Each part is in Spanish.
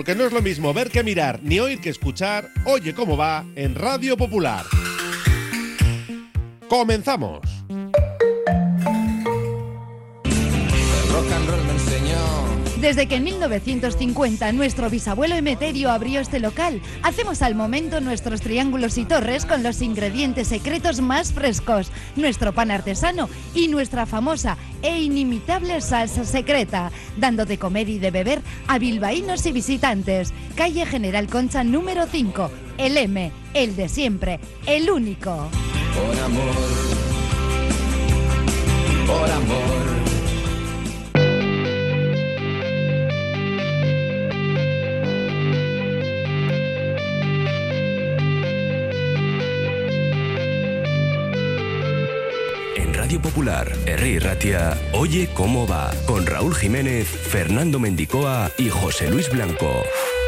porque no es lo mismo ver que mirar, ni oír que escuchar. Oye cómo va en Radio Popular. ¡Comenzamos! Rock and roll me enseñó. Desde que en 1950 nuestro bisabuelo Emeterio abrió este local, hacemos al momento nuestros triángulos y torres con los ingredientes secretos más frescos, nuestro pan artesano y nuestra famosa e inimitable salsa secreta, dando de comer y de beber a bilbaínos y visitantes. Calle General Concha número 5, el M, el de siempre, el único. Por amor, por amor. Radio Popular, Herri Ratia, Oye cómo va, con Raúl Jiménez, Fernando Mendicoa y José Luis Blanco.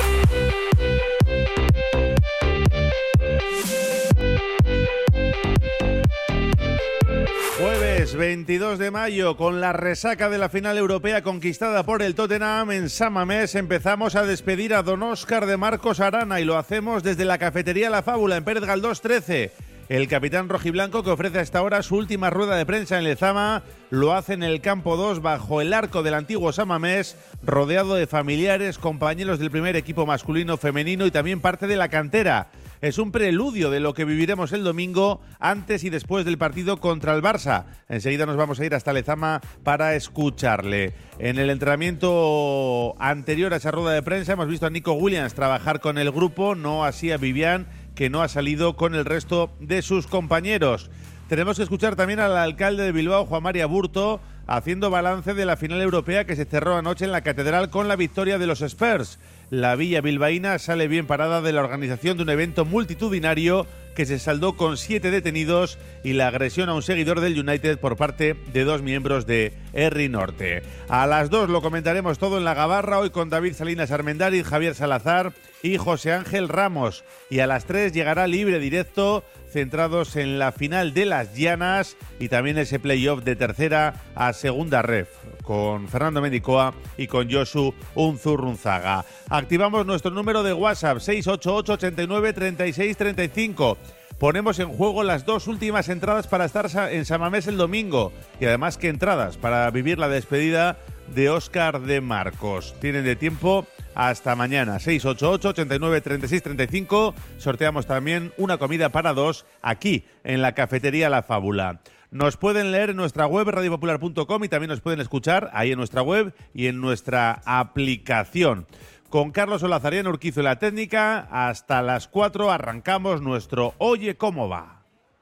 Jueves 22 de mayo, con la resaca de la final europea conquistada por el Tottenham en San Mamés, empezamos a despedir a don Óscar de Marcos Arana y lo hacemos desde la cafetería La Fábula en Pérez Galdós 13. El capitán rojiblanco, que ofrece hasta ahora su última rueda de prensa en Lezama, lo hace en el campo 2 bajo el arco del antiguo San Mamés, rodeado de familiares, compañeros del primer equipo masculino, femenino y también parte de la cantera. Es un preludio de lo que viviremos el domingo, antes y después del partido contra el Barça. Enseguida nos vamos a ir hasta Lezama para escucharle. En el entrenamiento anterior a esa rueda de prensa hemos visto a Nico Williams trabajar con el grupo, no así a Vivian, que no ha salido con el resto de sus compañeros. Tenemos que escuchar también al alcalde de Bilbao, Juan Mari Aburto, haciendo balance de la final europea que se cerró anoche en la Catedral con la victoria de los Spurs. La villa bilbaína sale bien parada de la organización de un evento multitudinario que se saldó con 7 detenidos y la agresión a un seguidor del United por parte de 2 miembros de Herri Norte. A las 2 lo comentaremos todo en La Gabarra, hoy con David Salinas Armendáriz, Javier Salazar y José Ángel Ramos. Y a las 3 llegará Libre Directo, centrados en la final de las Llanas y también ese playoff de tercera a segunda ref, con Fernando Mendicoa y con Josu Unzurrunzaga. Activamos nuestro número de WhatsApp, 688 89 36 35. Ponemos en juego las 2 últimas entradas para estar en San Mamés el domingo. Y además, ¿qué entradas? Para vivir la despedida de Óscar de Marcos. Tienen de tiempo hasta mañana, 688 89 36 35. Sorteamos también una comida para 2 aquí en la cafetería La Fábula. Nos pueden leer en nuestra web radiopopular.com y también nos pueden escuchar ahí en nuestra web y en nuestra aplicación. Con Carlos Olazarian Urquizo en la técnica, hasta las 4 arrancamos nuestro Oye cómo va.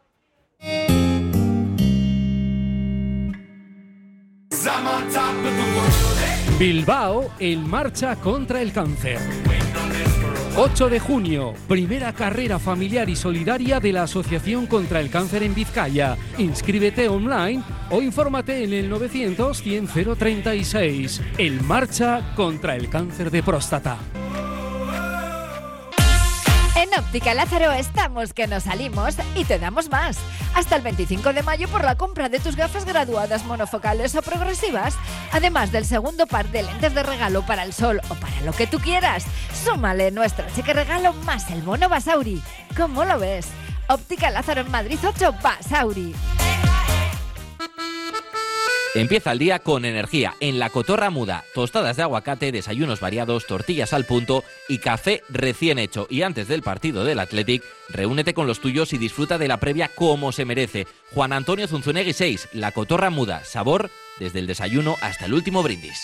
Bilbao en marcha contra el cáncer. 8 de junio, primera carrera familiar y solidaria de la Asociación contra el Cáncer en Vizcaya. Inscríbete online o infórmate en el 900 100 036. En marcha contra el cáncer de próstata. En Óptica Lázaro estamos que nos salimos y te damos más. Hasta el 25 de mayo por la compra de tus gafas graduadas monofocales o progresivas, además del segundo par de lentes de regalo para el sol o para lo que tú quieras. Súmale nuestro cheque regalo más el bono Basauri. ¿Cómo lo ves? Óptica Lázaro en Madrid 8 Basauri. Empieza el día con energía en La Cotorra Muda. Tostadas de aguacate, desayunos variados, tortillas al punto y café recién hecho. Y antes del partido del Athletic, reúnete con los tuyos y disfruta de la previa como se merece. Juan Antonio Zunzunegui 6, La Cotorra Muda. Sabor desde el desayuno hasta el último brindis.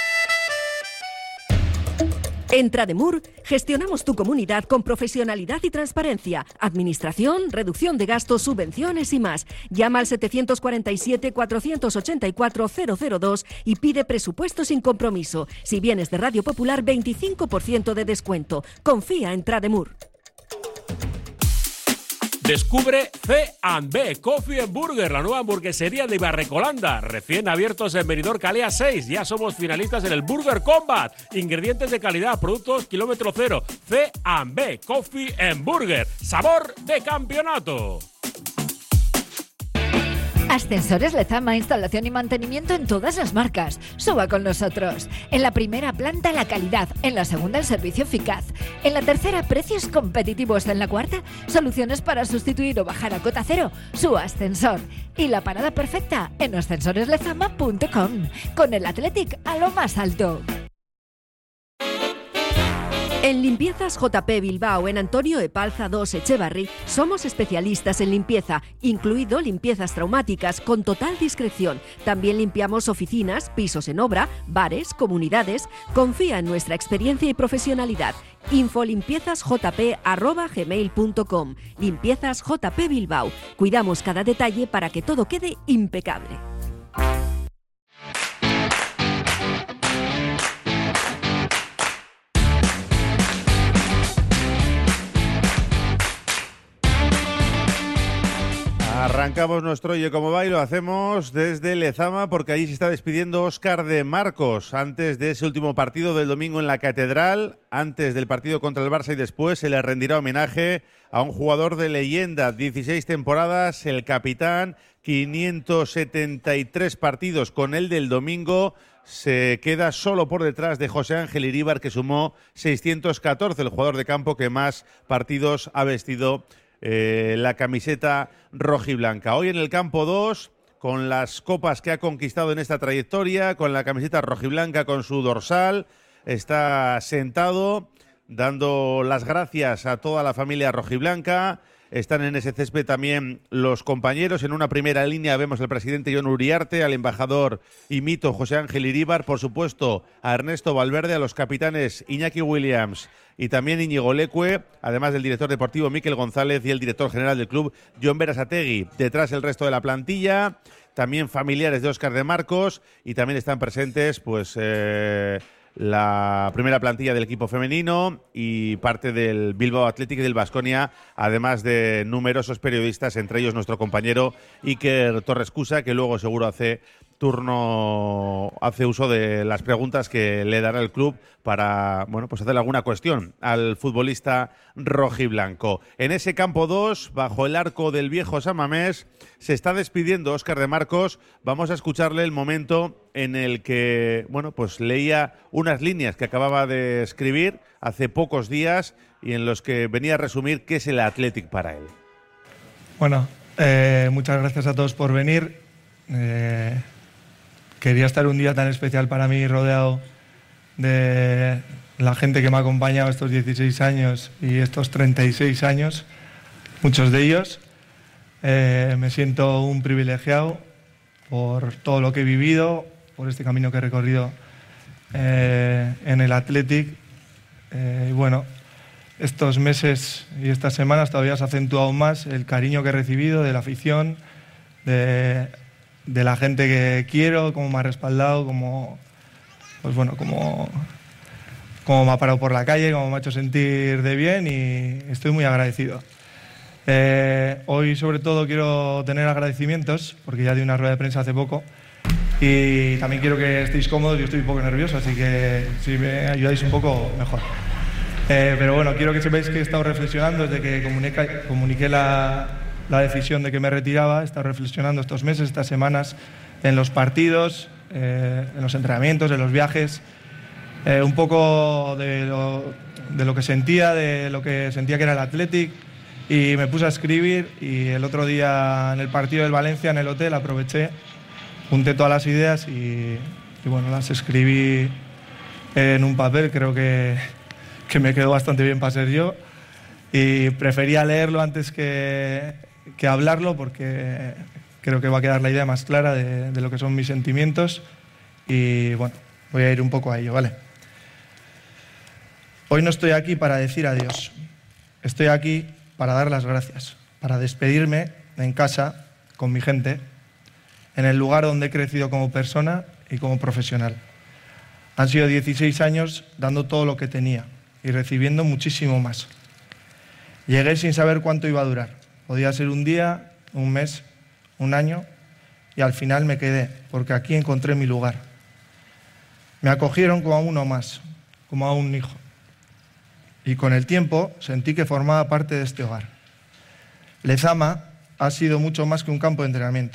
En Trademur gestionamos tu comunidad con profesionalidad y transparencia. Administración, reducción de gastos, subvenciones y más. Llama al 747-484-002 y pide presupuesto sin compromiso. Si vienes de Radio Popular, 25% de descuento. Confía en Trademur. Descubre C&B Coffee and Burger, la nueva hamburguesería de Barrecolanda, recién abiertos en Benidorm Calea 6. Ya somos finalistas en el Burger Combat. Ingredientes de calidad, productos kilómetro cero. C&B Coffee and Burger, sabor de campeonato. Ascensores Lezama, instalación y mantenimiento en todas las marcas. Suba con nosotros. En la primera planta, la calidad. En la segunda, el servicio eficaz. En la tercera, precios competitivos. En la cuarta, soluciones para sustituir o bajar a cota cero su ascensor. Y la parada perfecta en ascensoreslezama.com. Con el Athletic a lo más alto. En Limpiezas JP Bilbao, en Antonio Epalza 2 Echevarri, somos especialistas en limpieza, incluido limpiezas traumáticas con total discreción. También limpiamos oficinas, pisos en obra, bares, comunidades. Confía en nuestra experiencia y profesionalidad. infolimpiezasjp@gmail.com. Limpiezas JP Bilbao. Cuidamos cada detalle para que todo quede impecable. Arrancamos nuestro Oye Cómo Va y lo hacemos desde Lezama porque allí se está despidiendo Óscar de Marcos antes de ese último partido del domingo en la Catedral, antes del partido contra el Barça y después se le rendirá homenaje a un jugador de leyenda, 16 temporadas, el capitán, 573 partidos con el del domingo. Se queda solo por detrás de José Ángel Iríbar, que sumó 614, el jugador de campo que más partidos ha vestido la camiseta rojiblanca. Hoy en el campo 2, con las copas que ha conquistado en esta trayectoria, con la camiseta rojiblanca con su dorsal, está sentado dando las gracias a toda la familia rojiblanca. Están en ese césped también los compañeros. En una primera línea vemos al presidente Jon Uriarte, al embajador y mito José Ángel Iríbar, por supuesto a Ernesto Valverde, a los capitanes Iñaki Williams y también Íñigo Leque, además del director deportivo Miquel González y el director general del club Jon Berasategui. Detrás el resto de la plantilla, también familiares de Óscar de Marcos, y también están presentes pues la primera plantilla del equipo femenino y parte del Bilbao Athletic y del Baskonia, además de numerosos periodistas, entre ellos nuestro compañero Iker Torrescusa, que luego seguro hace uso de las preguntas que le dará el club para, bueno, pues hacer alguna cuestión al futbolista rojiblanco. En ese campo 2, bajo el arco del viejo San Mamés, se está despidiendo Óscar de Marcos. Vamos a escucharle el momento en el que, bueno, pues leía unas líneas que acababa de escribir hace pocos días y en los que venía a resumir qué es el Athletic para él. Bueno, muchas gracias a todos por venir. Quería estar un día tan especial para mí rodeado de la gente que me ha acompañado estos 16 años y estos 36 años, muchos de ellos. Me siento un privilegiado por todo lo que he vivido, por este camino que he recorrido en el Athletic. Y bueno, estos meses y estas semanas todavía se ha acentuado más el cariño que he recibido de la afición, de la gente que quiero, cómo me ha respaldado, cómo me ha parado por la calle, cómo me ha hecho sentir de bien, y estoy muy agradecido. Hoy sobre todo quiero tener agradecimientos, porque ya di una rueda de prensa hace poco, y también quiero que estéis cómodos. Yo estoy un poco nervioso, así que si me ayudáis un poco, mejor. Pero bueno, quiero que sepáis que he estado reflexionando desde que comuniqué la decisión de que me retiraba. He estado reflexionando estos meses, estas semanas, en los partidos, en los entrenamientos, en los viajes, un poco de lo que sentía que era el Athletic, y me puse a escribir. Y el otro día en el partido del Valencia, en el hotel, aproveché, junté todas las ideas y bueno, las escribí en un papel. Creo que me quedó bastante bien para ser yo, y prefería leerlo antes que hablarlo, porque creo que va a quedar la idea más clara de lo que son mis sentimientos. Y bueno, voy a ir un poco a ello, ¿vale? Hoy no estoy aquí para decir adiós. Estoy aquí para dar las gracias, para despedirme en casa, con mi gente, en el lugar donde he crecido como persona y como profesional. Han sido 16 años dando todo lo que tenía y recibiendo muchísimo más. Llegué sin saber cuánto iba a durar. Podía ser un día, un mes, un año, y al final me quedé, porque aquí encontré mi lugar. Me acogieron como a uno más, como a un hijo. Y con el tiempo sentí que formaba parte de este hogar. Lezama ha sido mucho más que un campo de entrenamiento.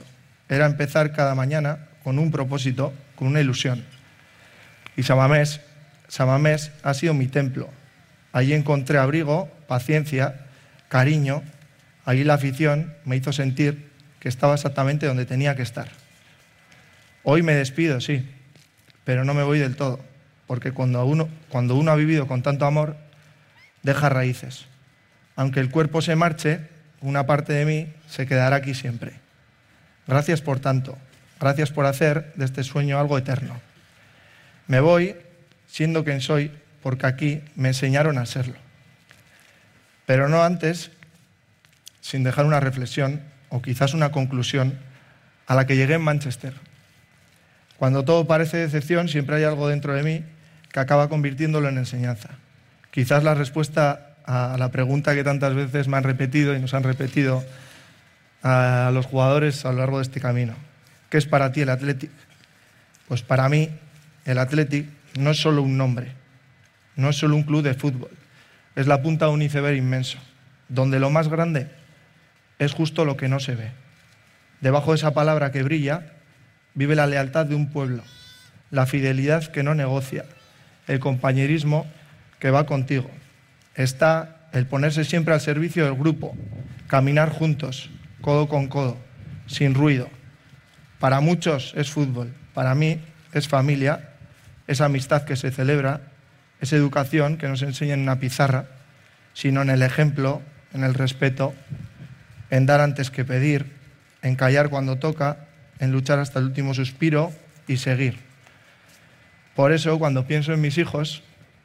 era empezar cada mañana con un propósito, con una ilusión. Y Samamés ha sido mi templo. Allí encontré abrigo, paciencia, cariño. Allí la afición me hizo sentir que estaba exactamente donde tenía que estar. Hoy me despido, sí, pero no me voy del todo, porque cuando uno ha vivido con tanto amor, deja raíces. Aunque el cuerpo se marche, una parte de mí se quedará aquí siempre. Gracias por tanto, gracias por hacer de este sueño algo eterno. Me voy siendo quien soy, porque aquí me enseñaron a serlo. Pero no antes, sin dejar una reflexión o quizás una conclusión a la que llegué en Manchester. Cuando todo parece decepción, siempre hay algo dentro de mí que acaba convirtiéndolo en enseñanza. Quizás la respuesta a la pregunta que tantas veces me han repetido y nos han repetido a los jugadores a lo largo de este camino. ¿Qué es para ti el Athletic? Pues para mí el Athletic no es solo un nombre, no es solo un club de fútbol, es la punta de un iceberg inmenso, donde lo más grande es justo lo que no se ve. Debajo de esa palabra que brilla, vive la lealtad de un pueblo, la fidelidad que no negocia, el compañerismo que va contigo. Está el ponerse siempre al servicio del grupo, caminar juntos, codo con codo, sin ruido. Para muchos es fútbol, para mí es familia, es amistad que se celebra, es educación que no se enseña en una pizarra, sino en el ejemplo, en el respeto, en dar antes que pedir, en callar cuando toca, en luchar hasta el último suspiro y seguir. Por eso, cuando pienso en mis hijos,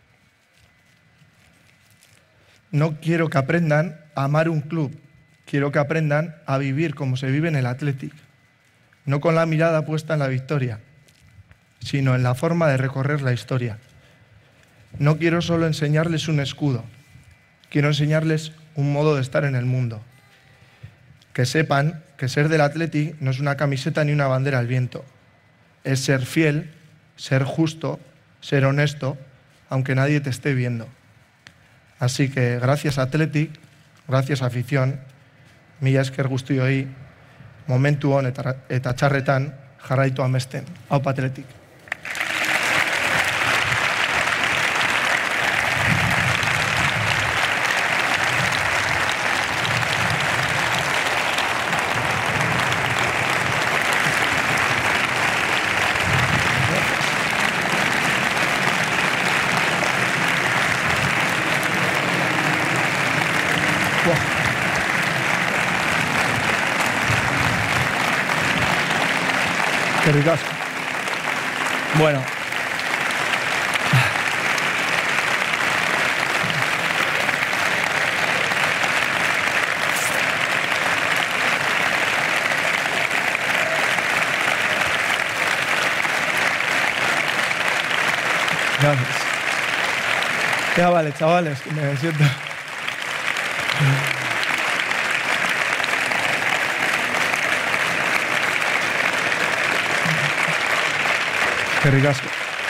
no quiero que aprendan a amar un club, quiero que aprendan a vivir como se vive en el Athletic, no con la mirada puesta en la victoria, sino en la forma de recorrer la historia. No quiero solo enseñarles un escudo, quiero enseñarles un modo de estar en el mundo. Que sepan que ser del Athletic no es una camiseta ni una bandera al viento. Es ser fiel, ser justo, ser honesto, aunque nadie te esté viendo. Así que gracias Athletic, gracias afición, mila esker guztioi, momentu on eta txarretan jarraitu amesten. Aupa Athletic. Qué ricasco. Bueno. Gracias. Ya vale, chavales, que me siento. Qué ricasco.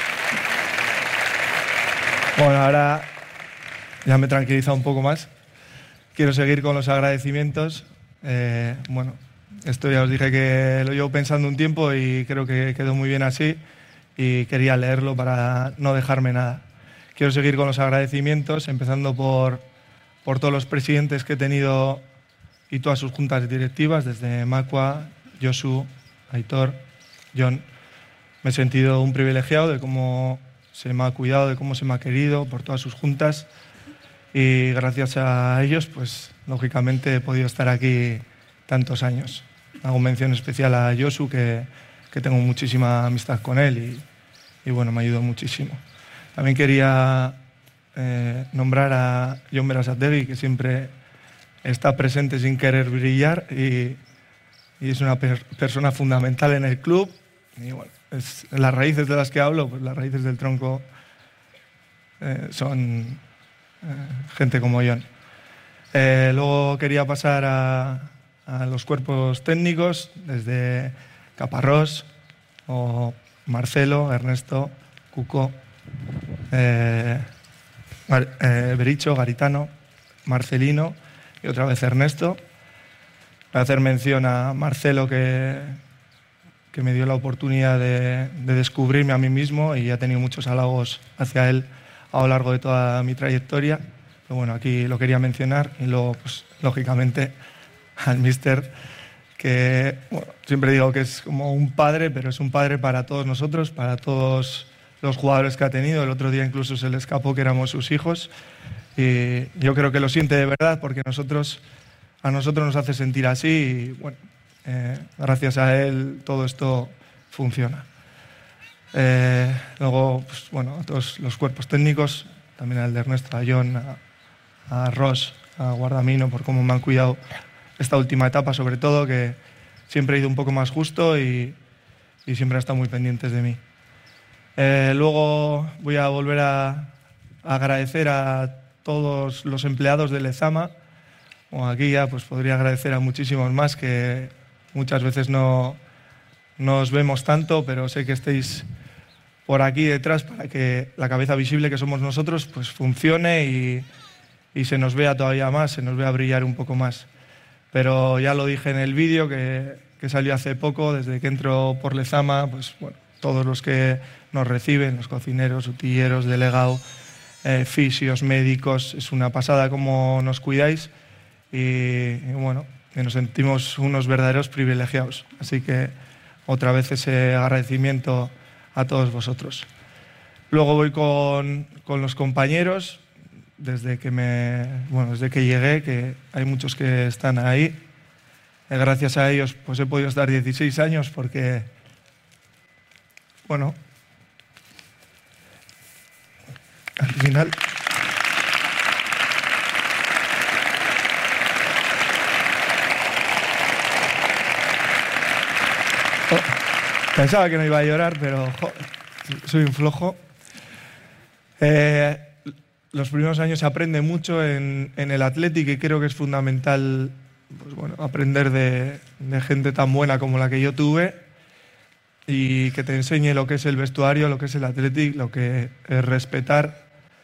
Bueno, ahora ya me he tranquilizado un poco más. Quiero seguir con los agradecimientos. Bueno, esto ya os dije que lo llevo pensando un tiempo y creo que quedó muy bien así y quería leerlo para no dejarme nada. Quiero seguir con los agradecimientos, empezando por todos los presidentes que he tenido y todas sus juntas directivas, desde Macua, Josu, Aitor, John. Me he sentido un privilegiado de cómo se me ha cuidado, de cómo se me ha querido, por todas sus juntas. Y gracias a ellos, pues lógicamente he podido estar aquí tantos años. Hago mención especial a Josu, que tengo muchísima amistad con él y bueno, me ayudó muchísimo. También quería nombrar a Jon Berasategui, que siempre está presente sin querer brillar y es una persona fundamental en el club. Y bueno, las raíces de las que hablo, pues las raíces del tronco son gente como Jon. Luego quería pasar a los cuerpos técnicos, desde Caparrós, o Marcelo, Ernesto, Cuco, Bericho, Garitano, Marcelino y otra vez Ernesto. Voy a hacer mención a Marcelo, que que me dio la oportunidad de descubrirme a mí mismo, y he tenido muchos halagos hacia él a lo largo de toda mi trayectoria. Pero bueno, aquí lo quería mencionar. Y luego, pues, lógicamente, al míster, que bueno, siempre digo que es como un padre, pero es un padre para todos nosotros, para todos los jugadores que ha tenido. El otro día incluso se le escapó que éramos sus hijos, y yo creo que lo siente de verdad, porque a nosotros nos hace sentir así, y bueno, gracias a él todo esto funciona. Luego, pues, bueno, a todos los cuerpos técnicos, también al de Ernesto, a John, a Ross, a Guardamino, por cómo me han cuidado esta última etapa, sobre todo, que siempre he ido un poco más justo y siempre han estado muy pendientes de mí. Luego voy a volver a agradecer a todos los empleados de Lezama. Bueno, aquí ya pues podría agradecer a muchísimos más, que muchas veces no os vemos tanto, pero sé que estéis por aquí detrás para que la cabeza visible que somos nosotros pues funcione y se nos vea todavía más, se nos vea brillar un poco más. Pero ya lo dije en el vídeo que salió hace poco, desde que entro por Lezama, pues bueno, todos los que nos reciben, los cocineros, utilleros, delegado, fisios, médicos, es una pasada cómo nos cuidáis, y bueno, que nos sentimos unos verdaderos privilegiados. Así que otra vez ese agradecimiento a todos vosotros. Luego voy con los compañeros. Desde que llegué, que hay muchos que están ahí. Gracias a ellos pues he podido estar 16 años, porque, bueno, al final pensaba que no iba a llorar, pero soy un flojo. Los primeros años se aprende mucho en el Athletic, y creo que es fundamental pues bueno, aprender de gente tan buena como la que yo tuve, y que te enseñe lo que es el vestuario, lo que es el Athletic, lo que es respetar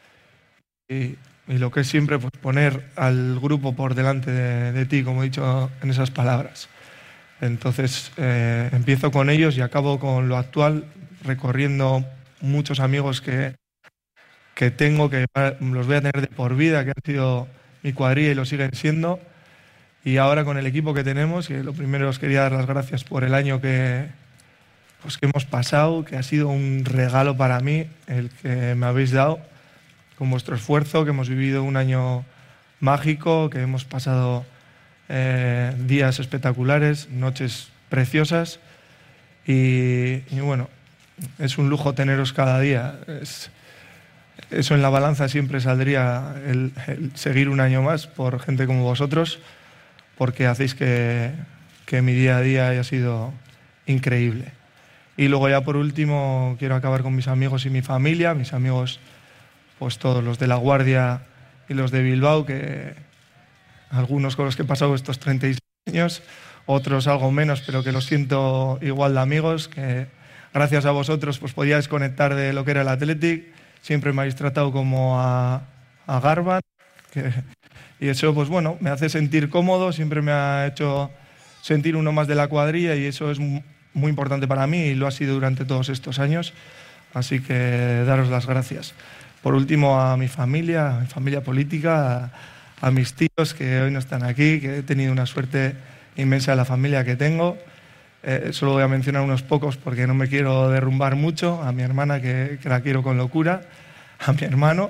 y lo que es siempre pues, poner al grupo por delante de ti, como he dicho en esas palabras. Entonces empiezo con ellos y acabo con lo actual, recorriendo muchos amigos que tengo, que los voy a tener de por vida, que han sido mi cuadrilla y lo siguen siendo. Y ahora con el equipo que tenemos, que lo primero os quería dar las gracias por el año que hemos pasado, que ha sido un regalo para mí el que me habéis dado con vuestro esfuerzo, que hemos vivido un año mágico, que hemos pasado días espectaculares, noches preciosas, y bueno, es un lujo teneros cada día. Eso en la balanza siempre saldría el seguir un año más por gente como vosotros, porque hacéis que mi día a día haya sido increíble. Y luego ya por último quiero acabar con mis amigos y mi familia, mis amigos pues todos los de La Guardia y los de Bilbao, que algunos con los que he pasado estos 36 años, otros algo menos, pero que los siento igual de amigos, que gracias a vosotros pues podíais conectar de lo que era el Athletic. Siempre me habéis tratado como a Garban, y eso pues bueno, me hace sentir cómodo, siempre me ha hecho sentir uno más de la cuadrilla, y eso es muy importante para mí, y lo ha sido durante todos estos años, así que daros las gracias. Por último, a mi familia política, a mis tíos que hoy no están aquí, que he tenido una suerte inmensa de la familia que tengo. Solo voy a mencionar unos pocos porque no me quiero derrumbar mucho. A mi hermana, que la quiero con locura. A mi hermano,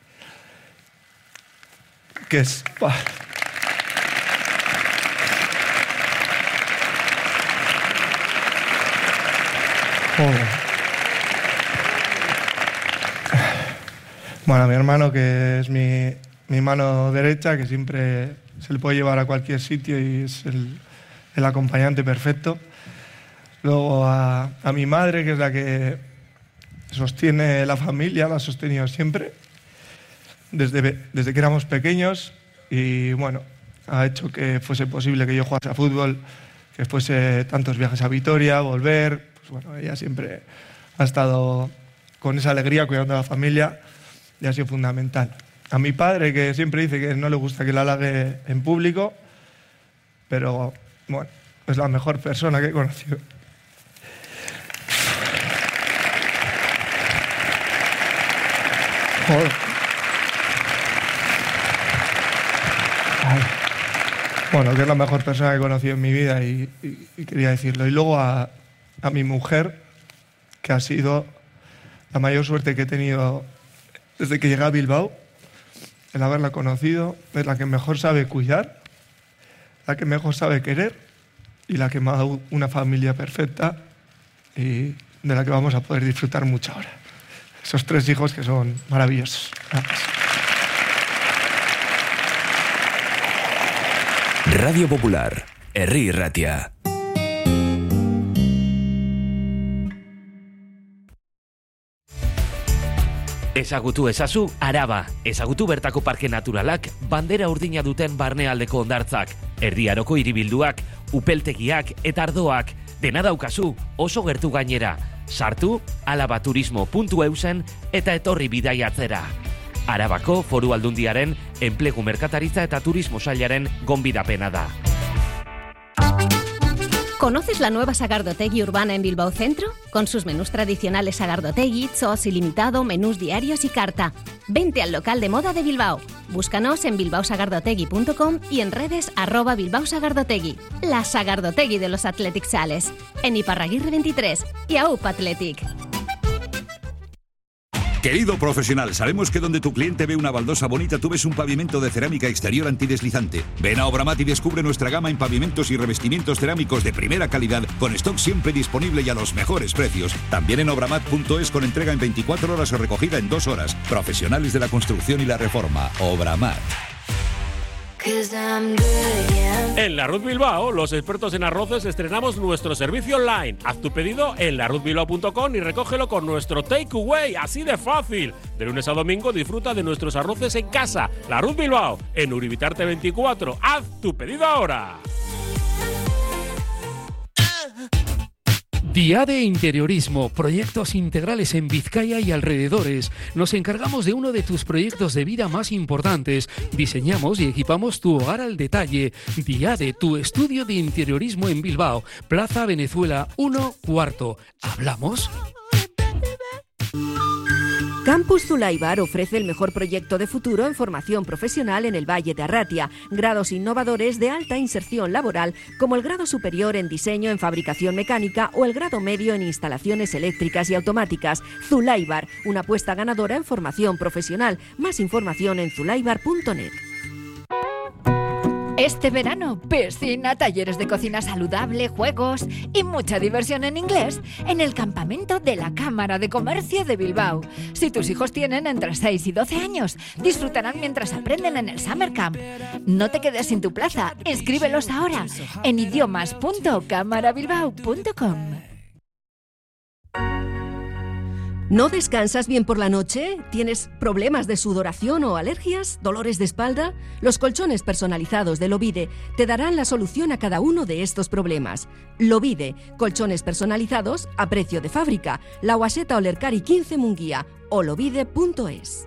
que es... Bueno, a mi hermano, que es mi mano derecha, que siempre se le puede llevar a cualquier sitio y es el acompañante perfecto. Luego a mi madre, que es la que sostiene la familia, la ha sostenido siempre, desde que éramos pequeños, y bueno, ha hecho que fuese posible que yo jugase a fútbol, que fuese tantos viajes a Vitoria, volver. Pues bueno, ella siempre ha estado con esa alegría cuidando a la familia, y ha sido fundamental. A mi padre, que siempre dice que no le gusta que la halague en público, pero bueno, es la mejor persona que he conocido. Bueno, que es la mejor persona que he conocido en mi vida y quería decirlo. Y luego a mi mujer, que ha sido la mayor suerte que he tenido desde que llegué a Bilbao, el haberla conocido, es la que mejor sabe cuidar, la que mejor sabe querer y la que me ha dado una familia perfecta y de la que vamos a poder disfrutar mucho ahora. Esos 3 hijos que son maravillosos. Gracias. Radio Popular, Herri Ratia. Ezagutu ezazu Araba, ezagutu bertako parke naturalak, bandera urdina duten barnealdeko hondartzak, erdiaroko hiribilduak, upeltegiak eta ardoak, dena daukazu, oso gertu gainera. Sartu alabaturismo.eusen eta etorri bidaiatzera. Arabako Foru Aldundiaren, Enplegu Merkataritza eta Turismo Sailaren gonbidapena da. ¿Conoces la nueva Sagardotegui urbana en Bilbao Centro? Con sus menús tradicionales Sagardotegui, Zos ilimitado, menús diarios y carta. Vente al local de moda de Bilbao. Búscanos en bilbaosagardotegui.com y en redes @bilbaosagardotegui. La Sagardotegui de los Athletic Sales. En Iparraguirre 23 y AUP Athletic. Querido profesional, sabemos que donde tu cliente ve una baldosa bonita, tú ves un pavimento de cerámica exterior antideslizante. Ven a Obramat y descubre nuestra gama en pavimentos y revestimientos cerámicos de primera calidad, con stock siempre disponible y a los mejores precios. También en obramat.es con entrega en 24 horas o recogida en 2 horas. Profesionales de la construcción y la reforma. Obramat. En La Ruz Bilbao, los expertos en arroces, estrenamos nuestro servicio online. Haz tu pedido en laruzbilbao.com y recógelo con nuestro takeaway, así de fácil. De lunes a domingo disfruta de nuestros arroces en casa. La Ruz Bilbao, en Uribitarte 24. Haz tu pedido ahora. Diade Interiorismo, proyectos integrales en Vizcaya y alrededores. Nos encargamos de uno de tus proyectos de vida más importantes. Diseñamos y equipamos tu hogar al detalle. Diade, tu estudio de interiorismo en Bilbao, Plaza Venezuela 1 cuarto. ¿Hablamos? Campus Zulaibar ofrece el mejor proyecto de futuro en formación profesional en el Valle de Arratia, grados innovadores de alta inserción laboral como el grado superior en diseño en fabricación mecánica o el grado medio en instalaciones eléctricas y automáticas. Zulaibar, una apuesta ganadora en formación profesional. Más información en zulaibar.net. Este verano, piscina, talleres de cocina saludable, juegos y mucha diversión en inglés en el campamento de la Cámara de Comercio de Bilbao. Si tus hijos tienen entre 6 y 12 años, disfrutarán mientras aprenden en el Summer Camp. No te quedes sin tu plaza, inscríbelos ahora en idiomas.camarabilbao.com. ¿No descansas bien por la noche? ¿Tienes problemas de sudoración o alergias? ¿Dolores de espalda? Los colchones personalizados de Lovide te darán la solución a cada uno de estos problemas. Lovide, colchones personalizados a precio de fábrica. La Guaseta Olercari 15 Munguía o lovide.es.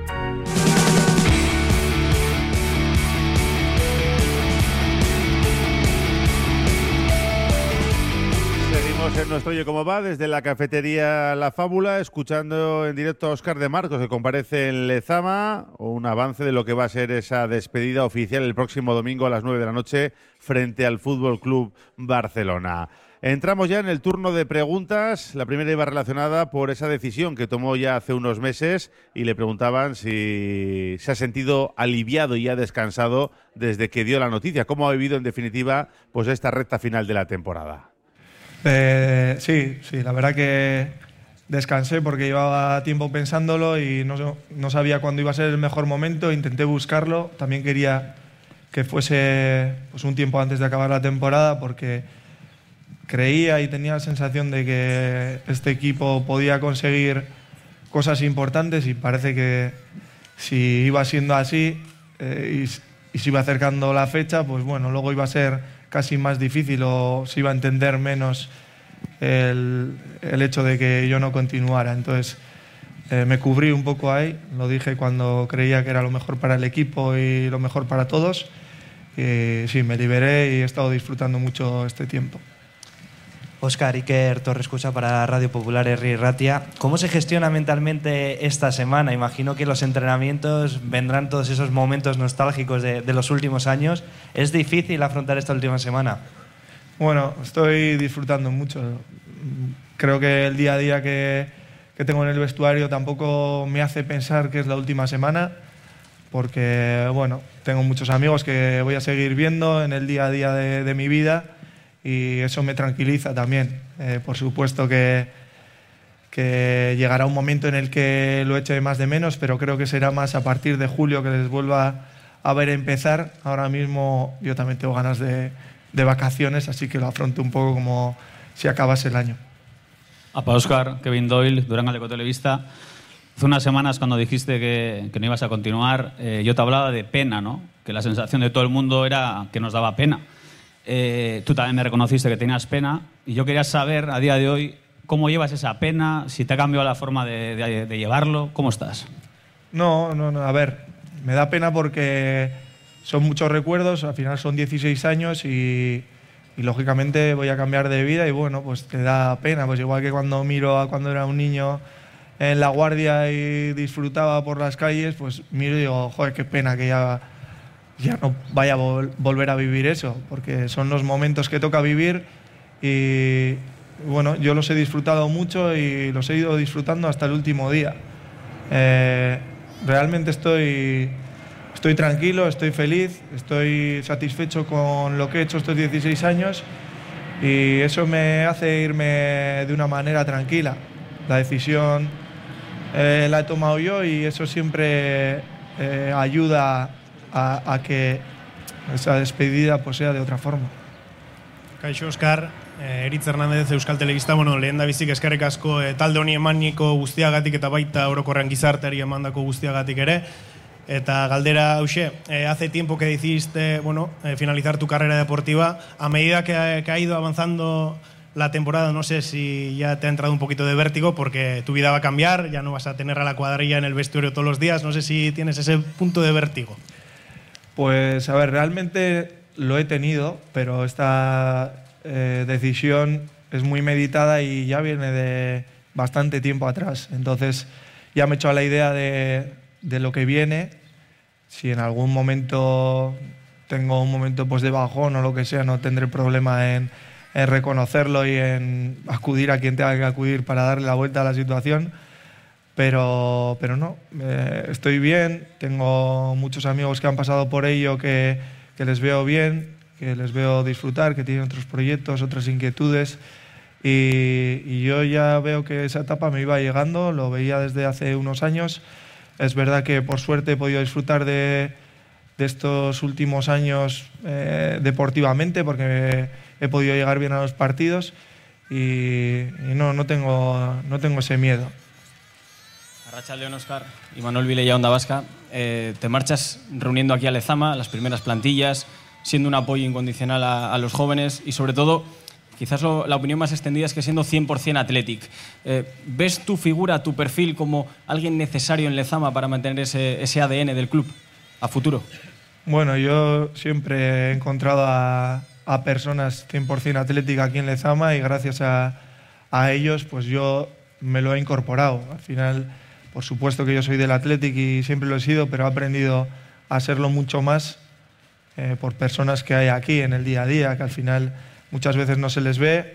Seguimos en nuestro Oye Cómo Va desde la cafetería La Fábula, escuchando en directo a Óscar de Marcos, que comparece en Lezama, un avance de lo que va a ser esa despedida oficial el próximo domingo a las 9 de la noche frente al Fútbol Club Barcelona. Entramos ya en el turno de preguntas. La primera iba relacionada por esa decisión que tomó ya hace unos meses y le preguntaban si se ha sentido aliviado y ha descansado desde que dio la noticia. ¿Cómo ha vivido en definitiva pues esta recta final de la temporada? Sí, la verdad que descansé porque llevaba tiempo pensándolo y no sabía cuándo iba a ser el mejor momento. Intenté buscarlo. También quería que fuese pues, un tiempo antes de acabar la temporada porque creía y tenía la sensación de que este equipo podía conseguir cosas importantes y parece que si iba siendo así y se iba acercando la fecha, pues bueno, luego iba a ser casi más difícil o se iba a entender menos el hecho de que yo no continuara. Entonces me cubrí un poco ahí, lo dije cuando creía que era lo mejor para el equipo y lo mejor para todos. Y sí, me liberé y he estado disfrutando mucho este tiempo. Óscar Iker Torrescusa para Radio Popular Herri Ratia. ¿Cómo se gestiona mentalmente esta semana? Imagino que los entrenamientos vendrán todos esos momentos nostálgicos de los últimos años. ¿Es difícil afrontar esta última semana? Bueno, estoy disfrutando mucho. Creo que el día a día que tengo en el vestuario tampoco me hace pensar que es la última semana, porque bueno, tengo muchos amigos que voy a seguir viendo en el día a día de mi vida, y eso me tranquiliza también. Por supuesto que llegará un momento en el que lo eche más de menos, pero creo que será más a partir de julio que les vuelva a ver empezar. Ahora mismo yo también tengo ganas de vacaciones, así que lo afronto un poco como si acabase el año. Apa, Óscar, Kevin Doyle, Durango de Televista. Hace unas semanas cuando dijiste que no ibas a continuar, yo te hablaba de pena, ¿no? Que la sensación de todo el mundo era que nos daba pena. Tú también me reconociste que tenías pena, y yo quería saber a día de hoy cómo llevas esa pena, si te ha cambiado la forma de llevarlo, ¿cómo estás? No, a ver, me da pena porque son muchos recuerdos, al final son 16 años y lógicamente voy a cambiar de vida, y bueno, pues te da pena, pues igual que cuando miro a cuando era un niño en La Guardia y disfrutaba por las calles, pues miro y digo, joder, qué pena que ya no vaya a volver a vivir eso, porque son los momentos que toca vivir, y bueno, yo los he disfrutado mucho y los he ido disfrutando hasta el último día. Realmente estoy tranquilo, estoy feliz, estoy satisfecho con lo que he hecho estos 16 años, y eso me hace irme de una manera tranquila. La decisión la he tomado yo, y eso siempre ayuda a que esa despedida pues sea de otra forma. Kaixo, Óscar, Eritz Hernández, Euskal Telebista. Bueno, lehen da bizik eskerrik asko talde honi emaniko guztiagatik eta baita orokorrean gizarteari emandako guztiagatik ere. Eta galdera hauxe, hace tiempo que decidiste finalizar tu carrera deportiva. A medida que ha ido avanzando la temporada, no sé si ya te ha entrado un poquito de vértigo porque tu vida va a cambiar, ya no vas a tener a la cuadrilla en el vestuario todos los días. No sé si tienes ese punto de vértigo. Pues a ver, realmente lo he tenido, pero esta decisión es muy meditada y ya viene de bastante tiempo atrás. Entonces ya me he hecho a la idea de lo que viene. Si en algún momento tengo un momento pues de bajón o lo que sea, no tendré problema en reconocerlo y en acudir a quien tenga que acudir para darle la vuelta a la situación. Pero no, estoy bien, tengo muchos amigos que han pasado por ello que les veo bien, que les veo disfrutar, que tienen otros proyectos, otras inquietudes, y yo ya veo que esa etapa me iba llegando, lo veía desde hace unos años. Es verdad que por suerte he podido disfrutar de estos últimos años deportivamente, porque he podido llegar bien a los partidos, y no tengo ese miedo. Arratsaldeon, Óscar, Imanol Vilella, Onda Vasca. Te marchas reuniendo aquí a Lezama las primeras plantillas, siendo un apoyo incondicional a los jóvenes, y sobre todo, quizás la opinión más extendida es que siendo 100% Athletic. ¿Ves tu figura, tu perfil como alguien necesario en Lezama para mantener ese ADN del club a futuro? Bueno, yo siempre he encontrado a personas 100% Athletic aquí en Lezama, y gracias a ellos pues yo me lo he incorporado. Al final, por supuesto que yo soy del Athletic y siempre lo he sido, pero he aprendido a serlo mucho más por personas que hay aquí en el día a día, que al final muchas veces no se les ve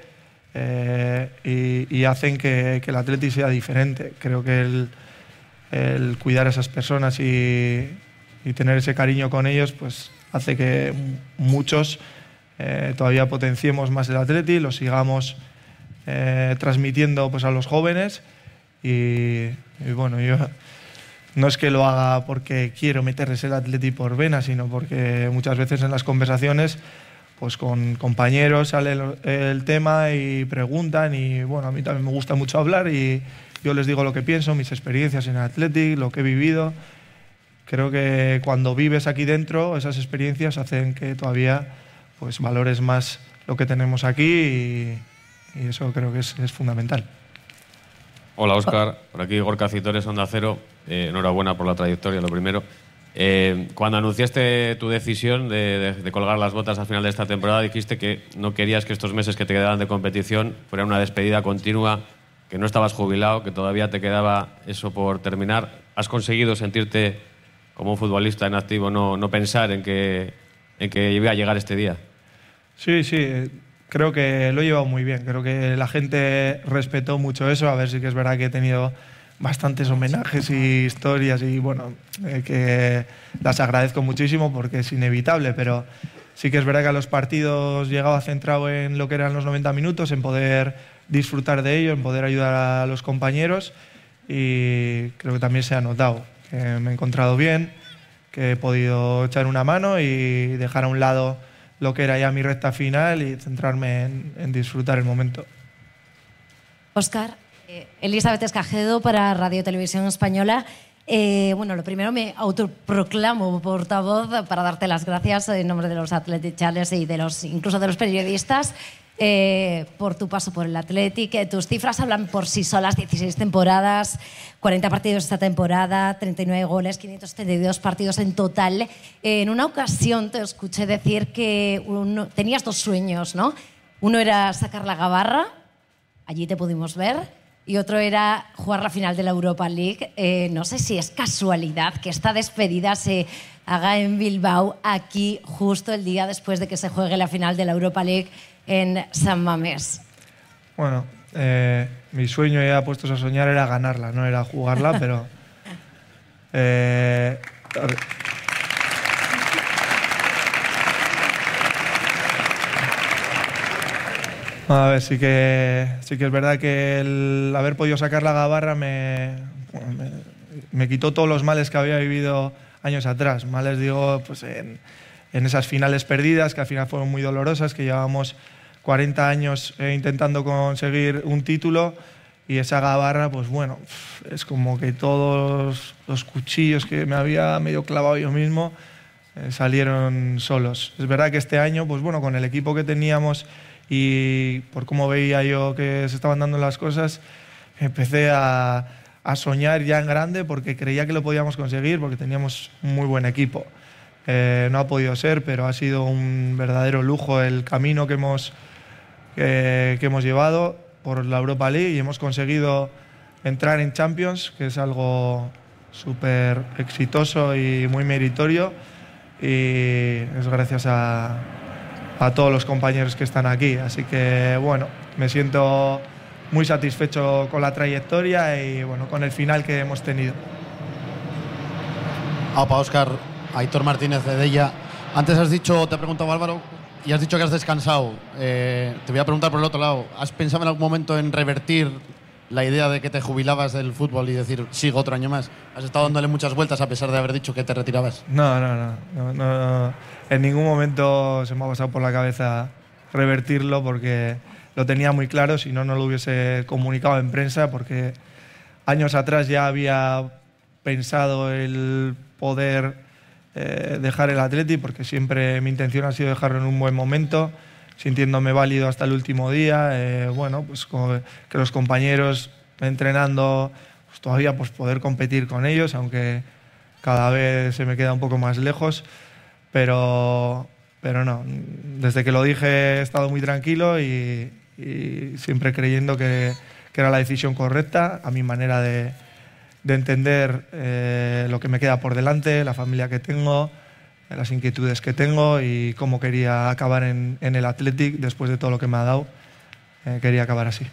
y hacen que el Athletic sea diferente. Creo que el cuidar a esas personas y tener ese cariño con ellos pues hace que muchos todavía potenciemos más el Athletic, lo sigamos transmitiendo pues a los jóvenes, y bueno, yo no es que lo haga porque quiero meterles el Athletic por vena, sino porque muchas veces en las conversaciones pues con compañeros sale el tema y preguntan, y bueno, a mí también me gusta mucho hablar y yo les digo lo que pienso, mis experiencias en el Athletic, lo que he vivido. Creo que cuando vives aquí dentro, esas experiencias hacen que todavía pues valores más lo que tenemos aquí, y eso creo que es fundamental. Hola, Óscar, por aquí Gorka Citores, Onda Cero. Enhorabuena por la trayectoria, lo primero. Cuando anunciaste tu decisión de colgar las botas al final de esta temporada, dijiste que no querías que estos meses que te quedaban de competición fueran una despedida continua, que no estabas jubilado, que todavía te quedaba eso por terminar. ¿Has conseguido sentirte como un futbolista en activo, no pensar en que iba a llegar este día? Sí, creo que lo he llevado muy bien. Creo que la gente respetó mucho eso. A ver, sí que es verdad que he tenido bastantes homenajes y historias y bueno, que las agradezco muchísimo porque es inevitable, pero sí que es verdad que a los partidos llegaba centrado en lo que eran los 90 minutos, en poder disfrutar de ello, en poder ayudar a los compañeros, y creo que también se ha notado que me he encontrado bien, que he podido echar una mano y dejar a un lado lo que era ya mi recta final y centrarme en disfrutar el momento. Óscar, Elizabeth Escajedo para Radio Televisión Española. Bueno, lo primero, me autoproclamo portavoz para darte las gracias en nombre de los atleticales y incluso de los periodistas por tu paso por el Athletic. Tus cifras hablan por sí solas: 16 temporadas, 40 partidos esta temporada, 39 goles, 572 partidos en total. En una ocasión te escuché decir que tenías dos sueños, ¿no? Uno era sacar la gabarra, allí te pudimos ver, y otro era jugar la final de la Europa League. No sé si es casualidad que esta despedida se haga en Bilbao, aquí justo el día después de que se juegue la final de la Europa League en San Mamés. Bueno, mi sueño, ya puestos a soñar, era ganarla, no era jugarla, pero... A ver, sí que es verdad que el haber podido sacar la gabarra me quitó todos los males que había vivido años atrás. Males, digo, pues en esas finales perdidas, que al final fueron muy dolorosas, que llevábamos 40 años intentando conseguir un título, y esa gabarra, pues bueno, es como que todos los cuchillos que me había medio clavado yo mismo salieron solos. Es verdad que este año, pues bueno, con el equipo que teníamos y por cómo veía yo que se estaban dando las cosas, empecé a soñar ya en grande, porque creía que lo podíamos conseguir, porque teníamos un muy buen equipo. No ha podido ser, pero ha sido un verdadero lujo el camino que hemos llevado por la Europa League, y hemos conseguido entrar en Champions, que es algo súper exitoso y muy meritorio, y es gracias a todos los compañeros que están aquí. Así que bueno, me siento muy satisfecho con la trayectoria y bueno, con el final que hemos tenido. Opa, Óscar, Aitor Martínez de Della. Antes has dicho, te preguntaba Álvaro, y has dicho que has descansado. Te voy a preguntar por el otro lado. ¿Has pensado en algún momento en revertir la idea de que te jubilabas del fútbol y decir, sigo otro año más? ¿Has estado dándole muchas vueltas a pesar de haber dicho que te retirabas? No. En ningún momento se me ha pasado por la cabeza revertirlo, porque lo tenía muy claro. Si no, no lo hubiese comunicado en prensa, porque años atrás ya había pensado el poder dejar el Athletic, porque siempre mi intención ha sido dejarlo en un buen momento, sintiéndome válido hasta el último día. Bueno, pues que los compañeros entrenando, pues todavía pues poder competir con ellos, aunque cada vez se me queda un poco más lejos, pero no, desde que lo dije he estado muy tranquilo y siempre creyendo que era la decisión correcta, a mi manera de entender lo que me queda por delante, la familia que tengo, las inquietudes que tengo y cómo quería acabar en el Athletic después de todo lo que me ha dado. Quería acabar así.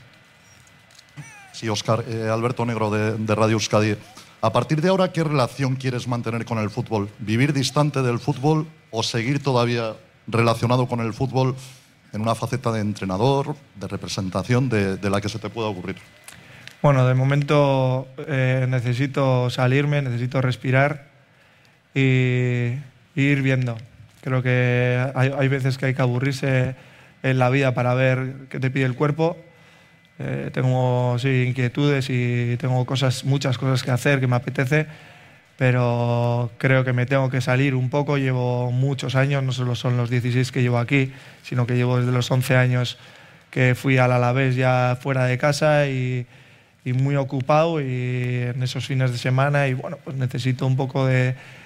Sí, Óscar, Alberto Negro de Radio Euskadi. A partir de ahora, ¿qué relación quieres mantener con el fútbol? ¿Vivir distante del fútbol o seguir todavía relacionado con el fútbol en una faceta de entrenador, de representación, de la que se te pueda ocurrir? Bueno, de momento necesito salirme, necesito respirar y ir viendo. Creo que hay veces que hay que aburrirse en la vida para ver qué te pide el cuerpo. Tengo inquietudes y tengo muchas cosas que hacer, que me apetece, pero creo que me tengo que salir un poco. Llevo muchos años, no solo son los 16 que llevo aquí, sino que llevo desde los 11 años que fui al Alavés ya fuera de casa y muy ocupado, y en esos fines de semana, y bueno, pues necesito un poco de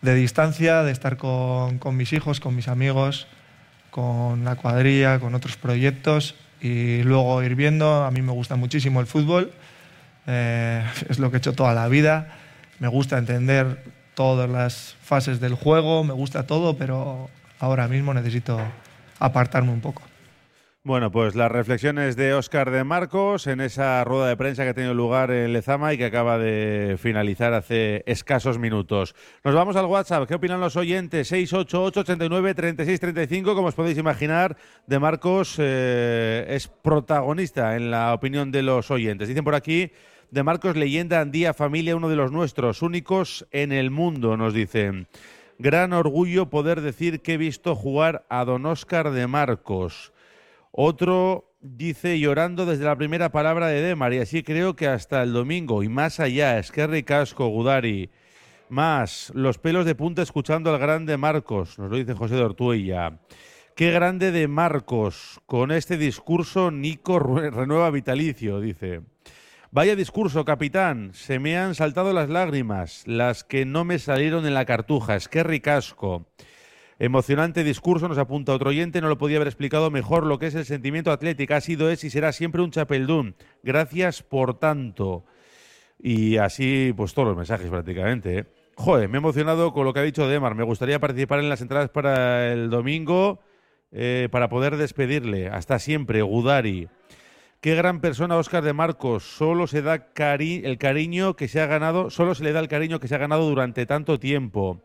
de distancia, de estar con mis hijos, con mis amigos, con la cuadrilla, con otros proyectos y luego ir viendo. A mí me gusta muchísimo el fútbol, es lo que he hecho toda la vida, me gusta entender todas las fases del juego, me gusta todo, pero ahora mismo necesito apartarme un poco. Bueno, pues las reflexiones de Óscar de Marcos en esa rueda de prensa que ha tenido lugar en Lezama y que acaba de finalizar hace escasos minutos. Nos vamos al WhatsApp. ¿Qué opinan los oyentes? 688-89-3635. Como os podéis imaginar, de Marcos es protagonista en la opinión de los oyentes. Dicen por aquí, de Marcos, leyenda, Andía, familia, uno de los nuestros, únicos en el mundo, nos dicen. Gran orgullo poder decir que he visto jugar a don Óscar de Marcos. Otro dice, llorando desde la primera palabra de Demar, y así creo que hasta el domingo y más allá. Esquerri Casco, Gudari. Más, los pelos de punta escuchando al grande Marcos, nos lo dice José de Ortuella. Qué grande de Marcos, con este discurso Nico renueva vitalicio, dice. Vaya discurso, capitán, se me han saltado las lágrimas, las que no me salieron en la cartuja. Esquerri Casco. Emocionante discurso, nos apunta otro oyente, no lo podía haber explicado mejor lo que es el sentimiento atlético. Ha sido, es y será siempre un chapeldún. Gracias por tanto. Y así, pues todos los mensajes prácticamente, ¿eh? Joder, me he emocionado con lo que ha dicho Demar. Me gustaría participar en las entradas para el domingo para poder despedirle. Hasta siempre, Gudari. Qué gran persona Óscar de Marcos. Solo se da el cariño que se ha ganado, solo se le da el cariño que se ha ganado durante tanto tiempo.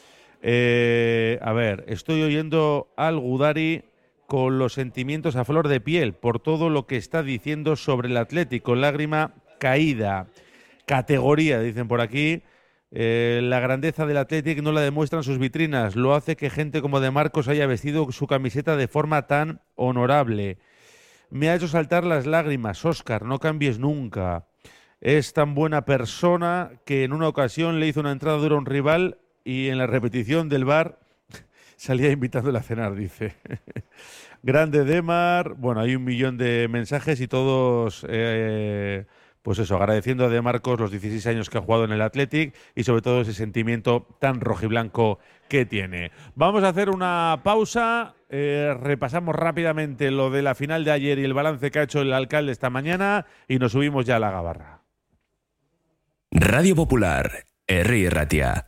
A ver, estoy oyendo al Gudari con los sentimientos a flor de piel por todo lo que está diciendo sobre el Atlético. Lágrima caída. Categoría, dicen por aquí. La grandeza del Atlético no la demuestran sus vitrinas. Lo hace que gente como de Marcos haya vestido su camiseta de forma tan honorable. Me ha hecho saltar las lágrimas. Óscar, no cambies nunca. Es tan buena persona que en una ocasión le hizo una entrada dura a un rival y en la repetición del VAR salía invitándole a cenar, dice. Grande Demar. Bueno, hay 1 millón de mensajes y todos, pues eso, agradeciendo a De Marcos los 16 años que ha jugado en el Athletic y sobre todo ese sentimiento tan rojiblanco que tiene. Vamos a hacer una pausa. Repasamos rápidamente lo de la final de ayer y el balance que ha hecho el alcalde esta mañana y nos subimos ya a la gabarra. Radio Popular, Herri Ratia.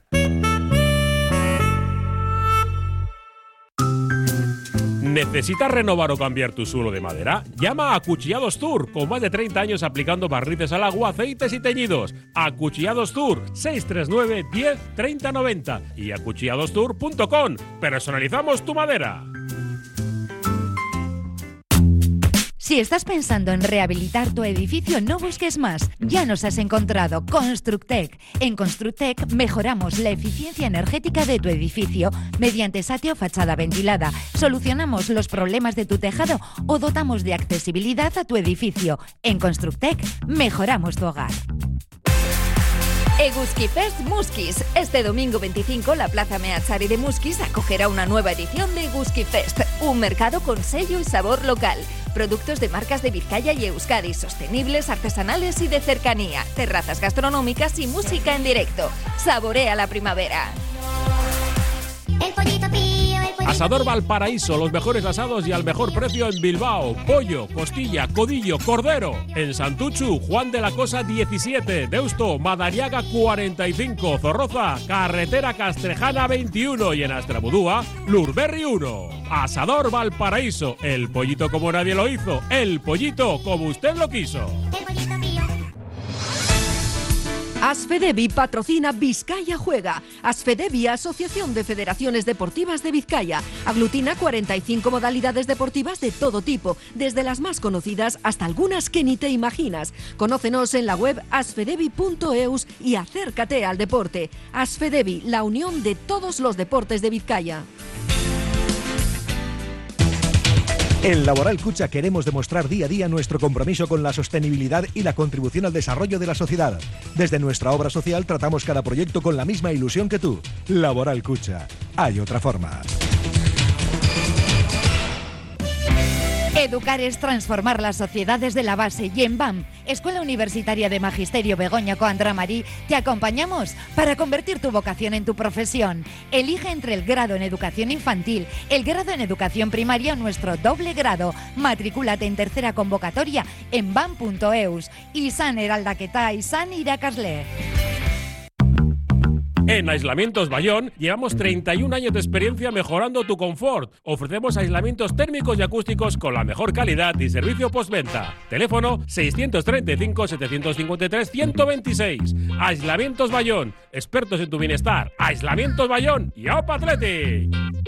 ¿Necesitas renovar o cambiar tu suelo de madera? Llama a Acuchillados Tour, con más de 30 años aplicando barnices al agua, aceites y teñidos. Acuchillados Tour, 639 10 30 90 y acuchilladostour.com. Personalizamos tu madera. Si estás pensando en rehabilitar tu edificio, no busques más. Ya nos has encontrado. Constructec. En Constructec mejoramos la eficiencia energética de tu edificio mediante satio fachada ventilada. Solucionamos los problemas de tu tejado o dotamos de accesibilidad a tu edificio. En Constructec mejoramos tu hogar. Eguski Fest Muskis. Este domingo 25 la Plaza Meatzari de Muskis acogerá una nueva edición de Eguski Fest, un mercado con sello y sabor local. Productos de marcas de Vizcaya y Euskadi, sostenibles, artesanales y de cercanía, terrazas gastronómicas y música en directo. Saborea la primavera. El pollito pío, el pollito Asador Valparaíso, los mejores asados y al mejor precio en Bilbao. Pollo, costilla, codillo, cordero. En Santuchu, Juan de la Cosa 17, Deusto, Madariaga 45, Zorroza, Carretera Castrejana 21 y en Astrabudúa, Lurberri 1. Asador Valparaíso, el pollito como nadie lo hizo, el pollito como usted lo quiso. Asfedevi patrocina Vizcaya Juega. Asfedevi, Asociación de Federaciones Deportivas de Vizcaya. Aglutina 45 modalidades deportivas de todo tipo, desde las más conocidas hasta algunas que ni te imaginas. Conócenos en la web asfedevi.eus y acércate al deporte. Asfedevi, la unión de todos los deportes de Vizcaya. En Laboral Cucha queremos demostrar día a día nuestro compromiso con la sostenibilidad y la contribución al desarrollo de la sociedad. Desde nuestra obra social tratamos cada proyecto con la misma ilusión que tú. Laboral Cucha. Hay otra forma. Educar es transformar las sociedades de la base y en BAM, Escuela Universitaria de Magisterio Begoña Coandra Marí, te acompañamos para convertir tu vocación en tu profesión. Elige entre el grado en educación infantil, el grado en educación primaria o nuestro doble grado. Matricúlate en tercera convocatoria en bam.eus. Izan eraldaketa, izan irakasle. En Aislamientos Bayón llevamos 31 años de experiencia mejorando tu confort. Ofrecemos aislamientos térmicos y acústicos con la mejor calidad y servicio postventa. Teléfono 635-753-126. Aislamientos Bayón, expertos en tu bienestar. Aislamientos Bayón y ¡Aupa Athletic!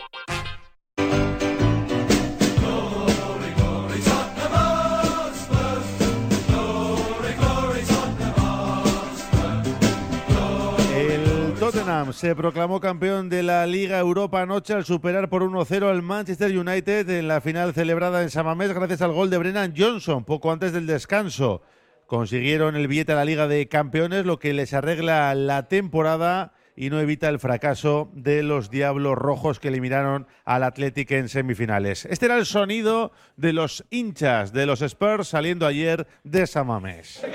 Tottenham se proclamó campeón de la Liga Europa anoche al superar por 1-0 al Manchester United en la final celebrada en San Mamés gracias al gol de Brennan Johnson poco antes del descanso. Consiguieron el billete a la Liga de Campeones, lo que les arregla la temporada y no evita el fracaso de los Diablos Rojos que eliminaron al Athletic en semifinales. Este era el sonido de los hinchas de los Spurs saliendo ayer de San Mamés.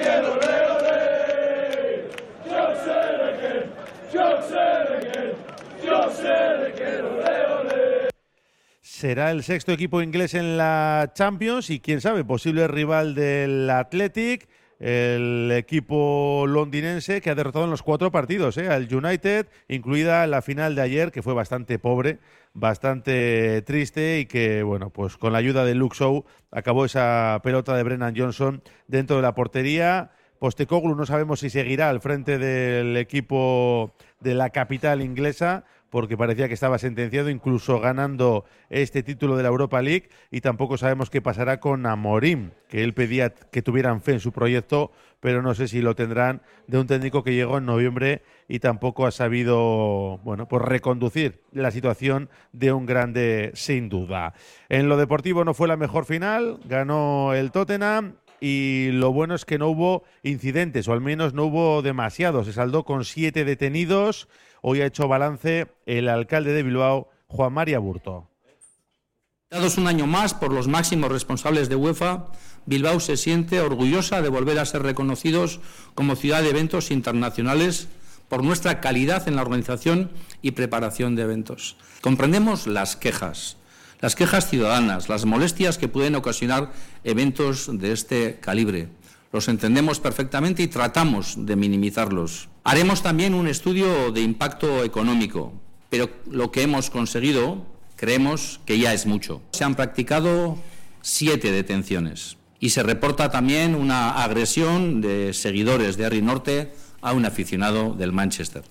Será el sexto equipo inglés en la Champions y quién sabe, posible rival del Athletic, el equipo londinense que ha derrotado en los 4 partidos al United, incluida la final de ayer, que fue bastante pobre, bastante triste y que, bueno, pues con la ayuda de Luke Shaw acabó esa pelota de Brennan Johnson dentro de la portería. Postecoglou no sabemos si seguirá al frente del equipo de la capital inglesa, porque parecía que estaba sentenciado, incluso ganando este título de la Europa League, y tampoco sabemos qué pasará con Amorim, que él pedía que tuvieran fe en su proyecto, pero no sé si lo tendrán, de un técnico que llegó en noviembre y tampoco ha sabido, bueno, pues reconducir la situación de un grande sin duda. En lo deportivo no fue la mejor final, ganó el Tottenham, y lo bueno es que no hubo incidentes, o al menos no hubo demasiados. Se saldó con 7 detenidos. Hoy ha hecho balance el alcalde de Bilbao, Juan Mari Aburto. Dados un año más por los máximos responsables de UEFA, Bilbao se siente orgullosa de volver a ser reconocidos como ciudad de eventos internacionales por nuestra calidad en la organización y preparación de eventos. Comprendemos las quejas ciudadanas, las molestias que pueden ocasionar eventos de este calibre. Los entendemos perfectamente y tratamos de minimizarlos. Haremos también un estudio de impacto económico, pero lo que hemos conseguido creemos que ya es mucho. Se han practicado 7 detenciones y se reporta también una agresión de seguidores de Harry Norte a un aficionado del Manchester.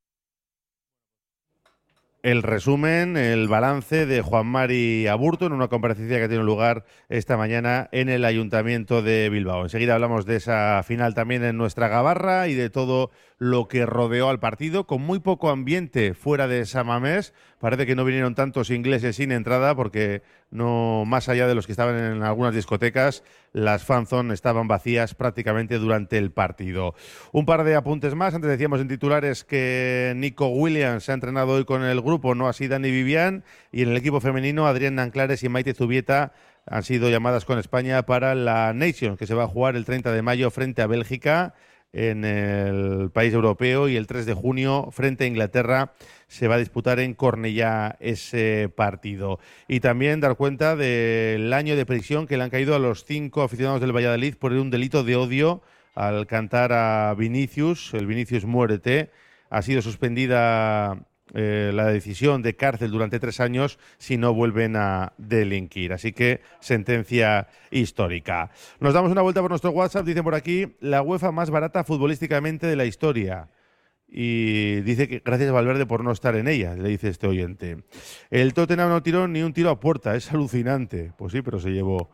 El resumen, el balance de Juan Mari Aburto en una comparecencia que tiene lugar esta mañana en el Ayuntamiento de Bilbao. Enseguida hablamos de esa final también en nuestra gabarra y de todo lo que rodeó al partido, con muy poco ambiente fuera de San Mamés. Parece que no vinieron tantos ingleses sin entrada porque no, más allá de los que estaban en algunas discotecas, las fanzone estaban vacías prácticamente durante el partido. Un par de apuntes más. Antes decíamos en titulares que Nico Williams se ha entrenado hoy con el grupo, no así Dani Vivian, y en el equipo femenino Adrián Nanclares y Maite Zubieta han sido llamadas con España para la Nations, que se va a jugar el 30 de mayo frente a Bélgica en el país europeo, y el 3 de junio frente a Inglaterra se va a disputar en Cornellá ese partido. Y también dar cuenta del año de prisión que le han caído a los 5 aficionados del Valladolid por un delito de odio al cantar a Vinicius, el Vinicius Muérete. Ha sido suspendida la decisión de cárcel durante 3 años si no vuelven a delinquir. Así que sentencia histórica. Nos damos una vuelta por nuestro WhatsApp. Dicen por aquí, la UEFA más barata futbolísticamente de la historia. Y dice que gracias a Valverde por no estar en ella, le dice este oyente. El Tottenham no tiró ni un tiro a puerta, es alucinante. Pues sí, pero se llevó.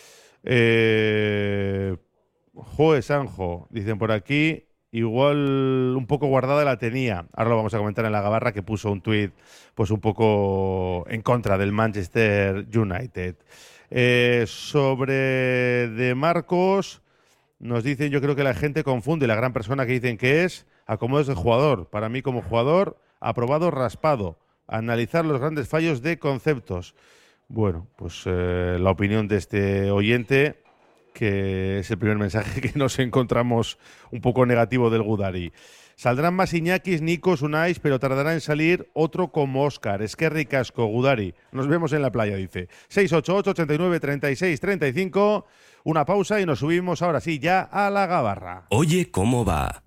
Joe Sanjo, dicen por aquí. Igual un poco guardada la tenía. Ahora lo vamos a comentar en la gabarra, que puso un tuit pues un poco en contra del Manchester United. Sobre De Marcos, nos dicen, yo creo que la gente confunde la gran persona que dicen que es acomodos de jugador. Para mí como jugador, aprobado raspado. Analizar los grandes fallos de conceptos. Bueno, pues la opinión de este oyente, que es el primer mensaje que nos encontramos un poco negativo del Gudari. Saldrán más Iñakis, Nikos, Unais, pero tardará en salir otro como Óscar. Eskerrik asko, Gudari. Nos vemos en la playa, dice. 688-89-36-35. Una pausa y nos subimos ahora sí ya a la gabarra. Oye, ¿cómo va?